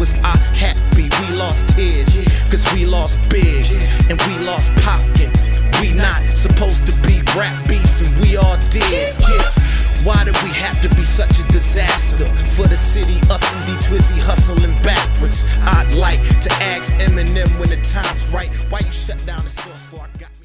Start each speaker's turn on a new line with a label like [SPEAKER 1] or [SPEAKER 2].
[SPEAKER 1] was I happy? We lost tears, cause we lost big, and we lost Pac, and we not supposed to be rap beef, and we all did. Why did we have to be such a disaster for the city, us and D-Twizzy hustling backwards? I'd like to ask Eminem when the time's right, why you shut down the source before I got me?